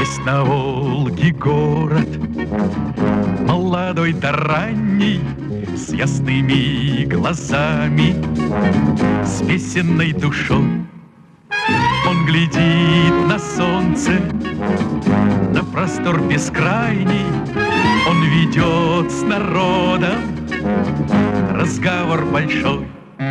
Есть на Волге город, молодой да ранний, с ясными глазами, с песенной душой. Он глядит на солнце, на простор бескрайний. Он ведет с народом разговор большой.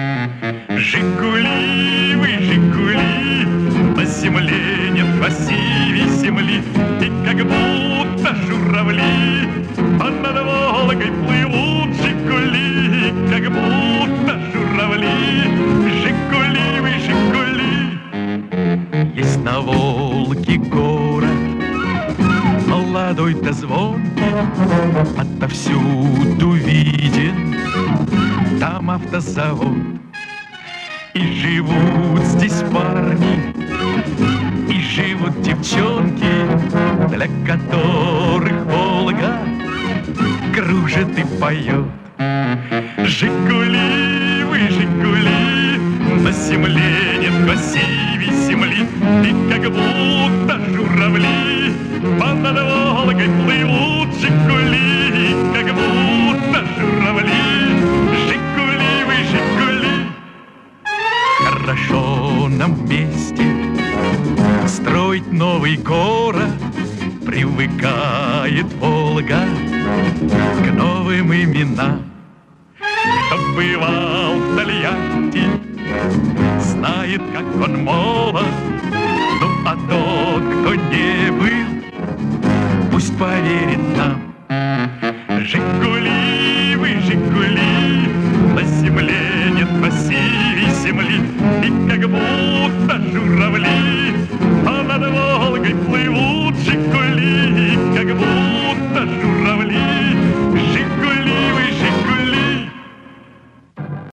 Жигули, вы Жигули, на земле нет красивей земли. И как будто журавли а над Волгой плывут Жигули. Как будто журавли, Жигули, вы Жигули. Есть на Волге город, молодой да звонкий, отовсюду виден там автозавод. И живут здесь парни, и живут девчонки, для которых Волга кружит и поет. Жигули, вы Жигули, на земле нет красивей земли. И как будто журавли а над Волгой плывут Жигули. Как будто журавли, Жигули, вы Жигули. Хорошо нам вместе строить новый город. Привыкает Волга к новым именам. Кто бывал в Тольятти, знает, как он молод. Ну а тот, кто не был, пусть поверит нам. Жигули, вы Жигули, на земле нет красивей земли. И как будто журавли а над Волгой плывут Жигули. Как будто журавли.